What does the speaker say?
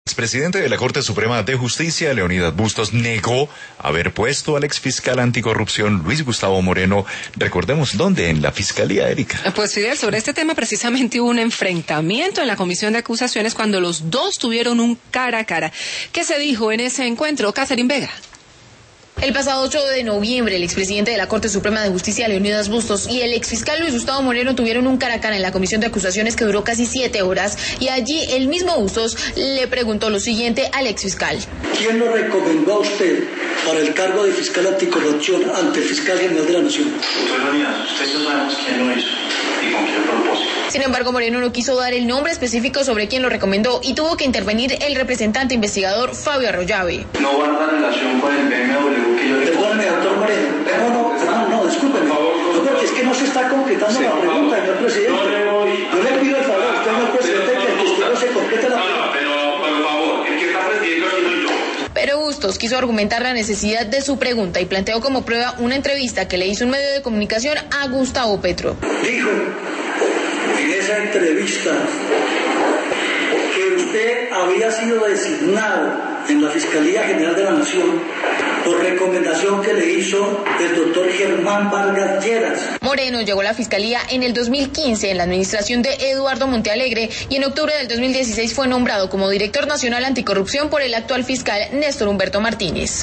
El presidente de la Corte Suprema de Justicia, Leonidas Bustos, negó haber puesto al exfiscal anticorrupción Luis Gustavo Moreno. Recordemos dónde, en la Fiscalía, Erika. Pues Fidel, sobre este tema precisamente hubo un enfrentamiento en la Comisión de Acusaciones cuando los dos tuvieron un cara a cara. ¿Qué se dijo en ese encuentro? Catherine Vega. El pasado 8 de noviembre, el expresidente de la Corte Suprema de Justicia, Leonidas Bustos, y el exfiscal Luis Gustavo Moreno tuvieron un cara a cara en la Comisión de Acusaciones que duró casi 7 horas, y allí el mismo Bustos le preguntó lo siguiente al exfiscal. ¿Quién lo recomendó a usted para el cargo de fiscal anticorrupción ante el fiscal general de la Nación? Doctor Leonidas, usted ya sabemos quién lo hizo y con qué propósito. Sin embargo, Moreno no quiso dar el nombre específico sobre quién lo recomendó y tuvo que intervenir el representante investigador Fabio Arroyave. No guarda relación con el BMW que yo le... Perdóneme, doctor Moreno. No, discúlpeme. No, porque es que no se está concretando la pregunta, señor presidente. Yo le pido el favor, señor presidente, que el testigo se complete la pregunta. Pero, por favor, el que está presidiendo aquí soy yo. Pero Bustos quiso argumentar la necesidad de su pregunta y planteó como prueba una entrevista que le hizo un medio de comunicación a Gustavo Petro. Dijo en esa entrevista que usted había sido designado en la Fiscalía General de la Nación por recomendación que le hizo el doctor Germán Vargas Lleras. Moreno llegó a la Fiscalía en el 2015 en la administración de Eduardo Montealegre y en octubre del 2016 fue nombrado como director nacional anticorrupción por el actual fiscal Néstor Humberto Martínez.